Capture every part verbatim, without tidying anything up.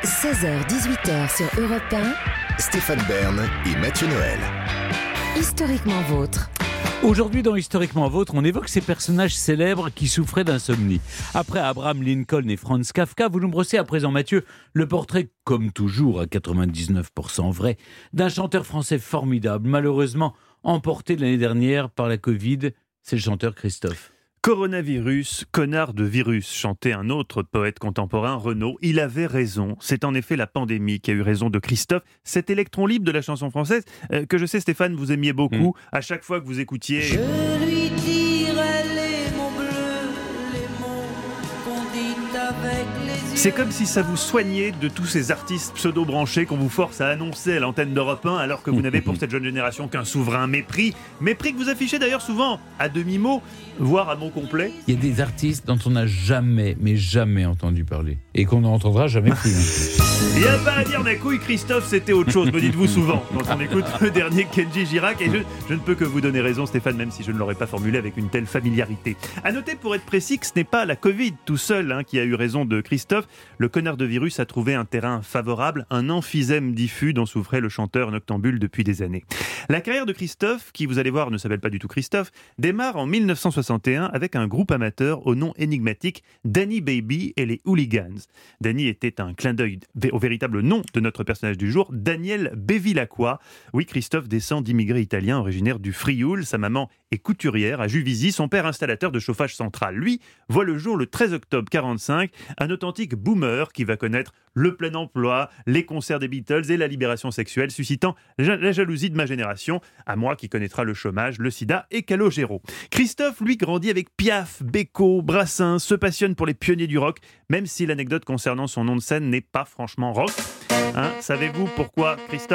seize heures dix-huit heures sur Europe un. Stéphane Bern et Mathieu Noël. Historiquement vôtre. Aujourd'hui, dans Historiquement Vôtre, on évoque ces personnages célèbres qui souffraient d'insomnie. Après Abraham Lincoln et Franz Kafka, vous nous brossez à présent, Mathieu, le portrait, comme toujours à quatre-vingt-dix-neuf pour cent vrai, d'un chanteur français formidable, malheureusement emporté l'année dernière par la Covid. C'est le chanteur Christophe. Coronavirus, connard de virus, chantait un autre poète contemporain, Renaud. Il avait raison. C'est en effet la pandémie qui a eu raison de Christophe, cet électron libre de la chanson française, euh, que je sais, Stéphane, vous aimiez beaucoup. Mmh. À chaque fois que vous écoutiez... Je lui dirai les mots bleus, les mots qu'on dit avec les yeux. C'est comme si ça vous soignait de tous ces artistes pseudo-branchés qu'on vous force à annoncer à l'antenne d'Europe un, alors que vous n'avez pour cette jeune génération qu'un souverain mépris. Mépris que vous affichez d'ailleurs souvent à demi-mot, voire à mot complet. Il y a des artistes dont on n'a jamais, mais jamais entendu parler. Et qu'on n'entendra jamais plus. Il n'y a pas à dire mes couilles, Christophe, c'était autre chose, me dites-vous souvent, quand on écoute le dernier Kenji Girac. Et je, je ne peux que vous donner raison, Stéphane, même si je ne l'aurais pas formulé avec une telle familiarité. À noter, pour être précis, que ce n'est pas la Covid tout seul hein, qui a eu raison de Christophe. Le connard de virus a trouvé un terrain favorable, un emphysème diffus dont souffrait le chanteur noctambule depuis des années. La carrière de Christophe, qui vous allez voir ne s'appelle pas du tout Christophe, démarre en dix-neuf cent soixante et un avec un groupe amateur au nom énigmatique Danny Baby et les Hooligans. Danny était un clin d'œil au véritable nom de notre personnage du jour, Daniel Bevilacqua. Oui, Christophe descend d'immigrés italiens originaires du Frioul. Sa maman est couturière à Juvisy, son père installateur de chauffage central. Lui voit le jour le treize octobre quarante-cinq, un authentique boomer qui va connaître le plein emploi, les concerts des Beatles et la libération sexuelle, suscitant la jalousie de ma génération, à moi qui connaîtra le chômage, le sida et Calogero. Christophe, lui, grandit avec Piaf, Beko, Brassens, se passionne pour les pionniers du rock, même si l'anecdote concernant son nom de scène n'est pas franchement rock. Hein, savez-vous pourquoi Christophe ?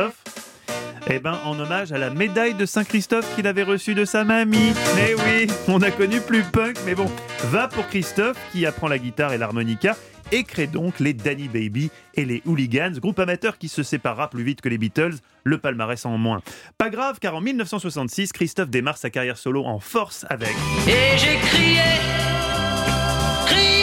Eh ben, en hommage à la médaille de Saint-Christophe qu'il avait reçue de sa mamie. Mais oui, on a connu plus punk, mais bon, va pour Christophe qui apprend la guitare et l'harmonica et crée donc les Danny Baby et les Hooligans, groupe amateur qui se séparera plus vite que les Beatles, le palmarès en moins. Pas grave, car en dix-neuf cent soixante-six, Christophe démarre sa carrière solo en force avec... Et j'ai crié, crié,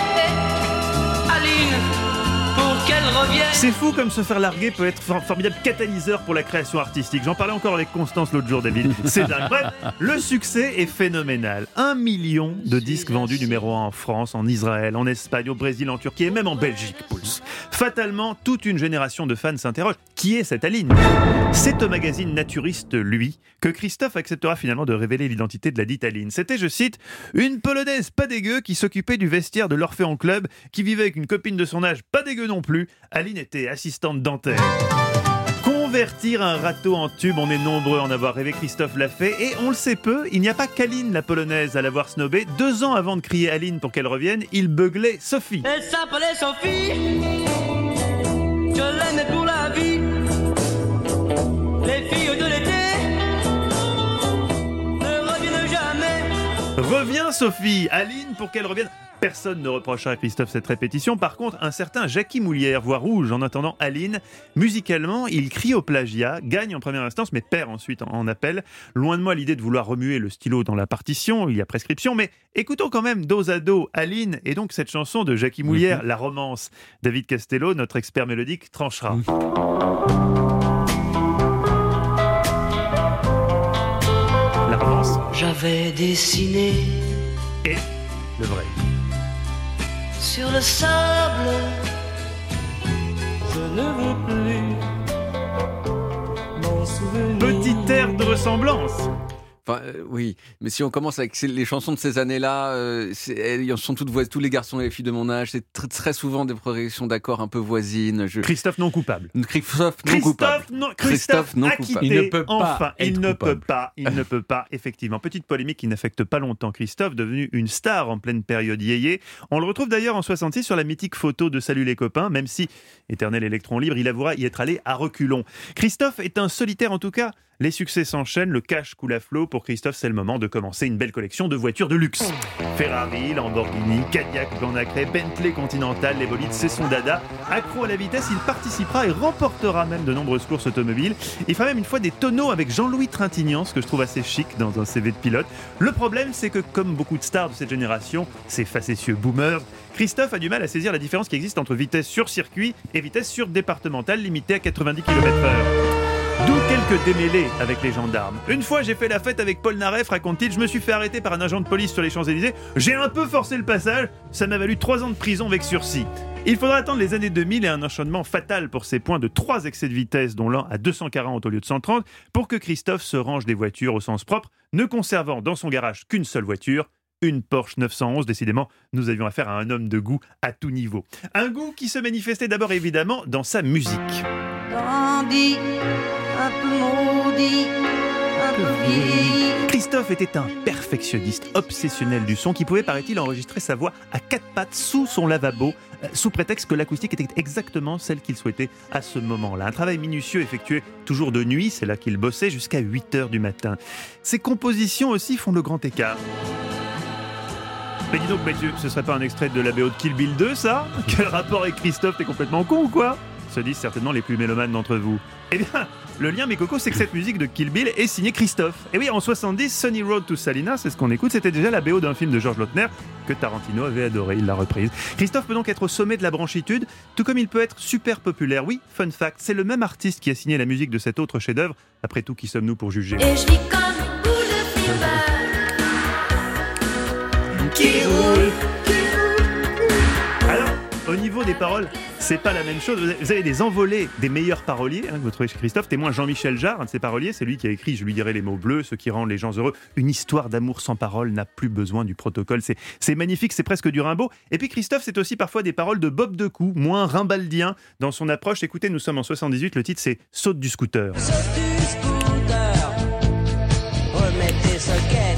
Aline, pour qu'elle revienne. C'est fou comme se faire larguer peut être un formidable catalyseur pour la création artistique. J'en parlais encore avec Constance l'autre jour, David. C'est dingue. Bref, le succès est phénoménal. Un million de disques vendus numéro un en France, en Israël, en Espagne, au Brésil, en Turquie et même en Belgique. Pouls. Fatalement, toute une génération de fans s'interroge. Qui est cette Aline ? C'est au magazine naturiste, lui, que Christophe acceptera finalement de révéler l'identité de la dite Aline. C'était, je cite, une Polonaise pas dégueu qui s'occupait du vestiaire de l'Orphéon Club, qui vivait avec une copine de son âge pas dégueu non plus. Aline était assistante dentaire. Convertir un râteau en tube, on est nombreux à en avoir rêvé, Christophe l'a fait, et on le sait peu, il n'y a pas qu'Aline, la polonaise, à l'avoir snobé. Deux ans avant de crier Aline pour qu'elle revienne, il beuglait Sophie. Elle s'appelait Sophie, je l'aimais pour la vie. Les filles de l'été ne reviennent jamais. Reviens Sophie, Aline pour qu'elle revienne. Personne ne reprochera à Christophe cette répétition. Par contre, un certain Jackie Moulière voit rouge en attendant Aline. Musicalement, il crie au plagiat, gagne en première instance, mais perd ensuite en appel. Loin de moi l'idée de vouloir remuer le stylo dans la partition, il y a prescription, mais écoutons quand même dos à dos Aline et donc cette chanson de Jackie Moulière, mmh. La romance. David Castello, notre expert mélodique, tranchera. Mmh. La romance. J'avais dessiné et le vrai. Sur le sable, je ne veux plus m'en souvenir. Petit air de ressemblance. Enfin, euh, oui, mais si on commence avec les chansons de ces années-là, euh, c'est, elles sont toutes voix, tous les garçons et les filles de mon âge, c'est très, très souvent des progressions d'accords un peu voisines. Je... Christophe non coupable. Christophe non Christophe coupable. Non, Christophe, Christophe non acquitté. coupable. Il ne peut pas enfin, il être ne coupable. peut pas, il ne peut pas, effectivement. Petite polémique qui n'affecte pas longtemps Christophe, devenu une star en pleine période yéyé. On le retrouve d'ailleurs en soixante-six sur la mythique photo de Salut les copains, même si, éternel électron libre, il avouera y être allé à reculons. Christophe est un solitaire en tout cas. Les succès s'enchaînent, le cash coule à flot. Pour Christophe, c'est le moment de commencer une belle collection de voitures de luxe. Ferrari, Lamborghini, Cadillac blanc nacré, Bentley Continental, les bolides, c'est son dada. Accro à la vitesse, il participera et remportera même de nombreuses courses automobiles. Il fera même une fois des tonneaux avec Jean-Louis Trintignant, ce que je trouve assez chic dans un C V de pilote. Le problème, c'est que comme beaucoup de stars de cette génération, ces facétieux boomers, Christophe a du mal à saisir la différence qui existe entre vitesse sur circuit et vitesse sur départementale limitée à quatre-vingt-dix kilomètres heure. D'où quelques démêlés avec les gendarmes. Une fois, j'ai fait la fête avec Paul Naref, raconte-t-il, je me suis fait arrêter par un agent de police sur les Champs-Élysées. J'ai un peu forcé le passage, ça m'a valu trois ans de prison avec sursis. Il faudra attendre les années deux mille et un enchaînement fatal pour ces points de trois excès de vitesse, dont l'un à deux cent quarante au lieu de cent trente, pour que Christophe se range des voitures au sens propre, ne conservant dans son garage qu'une seule voiture, une Porsche neuf cent onze. Décidément, nous avions affaire à un homme de goût à tout niveau. Un goût qui se manifestait d'abord évidemment dans sa musique. Dandy, un peu maudit, un peu vieilli. Christophe était un perfectionniste obsessionnel du son qui pouvait, paraît-il, enregistrer sa voix à quatre pattes sous son lavabo, euh, sous prétexte que l'acoustique était exactement celle qu'il souhaitait à ce moment-là. Un travail minutieux effectué toujours de nuit, c'est là qu'il bossait, jusqu'à huit heures du matin. Ses compositions aussi font le grand écart. Mais dis donc Mathieu, ce serait pas un extrait de la B O de Kill Bill deux, ça? Quel rapport avec Christophe, t'es complètement con ou quoi? Se disent certainement les plus mélomanes d'entre vous. Eh bien, le lien, mes cocos, c'est que cette musique de Kill Bill est signée Christophe. Et oui, en soixante-dix, Sunny Road to Salina, c'est ce qu'on écoute, c'était déjà la B O d'un film de Georges Lautner que Tarantino avait adoré, il l'a reprise. Christophe peut donc être au sommet de la branchitude, tout comme il peut être super populaire. Oui, fun fact, c'est le même artiste qui a signé la musique de cet autre chef-d'œuvre. Après tout, qui sommes-nous pour juger? Et je vis comme une boule de fumeur qui roule. Alors, au niveau des paroles, c'est pas la même chose. Vous avez des envolées des meilleurs paroliers, hein, que vous trouvez chez Christophe. Témoin Jean-Michel Jarre, un de ses paroliers, c'est lui qui a écrit « Je lui dirai les mots bleus, ceux qui rendent les gens heureux ». Une histoire d'amour sans parole n'a plus besoin du protocole. C'est, c'est magnifique, c'est presque du Rimbaud. Et puis Christophe, c'est aussi parfois des paroles de Bob Decou, moins rimbaldien dans son approche. Écoutez, nous sommes en soixante-dix-huit, le titre c'est « Saute du scooter ». Saute du scooter, remets tes sockets.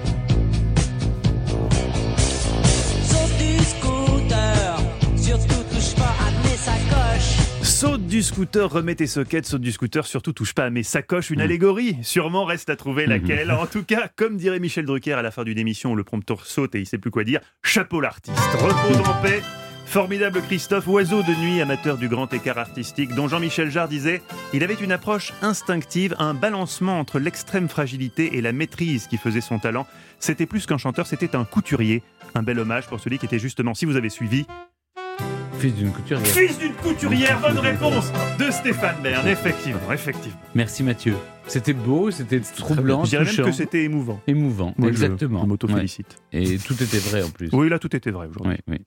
Saute du scooter, surtout touche pas à mes sacoches. Saute du scooter, remets tes sockets, saute du scooter, surtout touche pas à mes sacoches. Une mmh. allégorie, sûrement reste à trouver laquelle. En tout cas, comme dirait Michel Drucker à la fin d'une émission où le prompteur saute et il sait plus quoi dire, chapeau l'artiste. Repose en paix. Formidable Christophe, oiseau de nuit, amateur du grand écart artistique, dont Jean-Michel Jarre disait « Il avait une approche instinctive, un balancement entre l'extrême fragilité et la maîtrise qui faisait son talent. C'était plus qu'un chanteur, c'était un couturier. » Un bel hommage pour celui qui était justement, si vous avez suivi... Fils d'une couturière. Fils d'une couturière, bonne réponse de Stéphane Bern, effectivement, effectivement. Merci Mathieu. C'était beau, c'était troublant, Je dirais touchant. même que c'était émouvant. Émouvant, Moi, exactement. Je, je m'auto-félicite. Ouais. Et tout était vrai en plus. Oui, là, tout était vrai aujourd'hui. Oui, oui.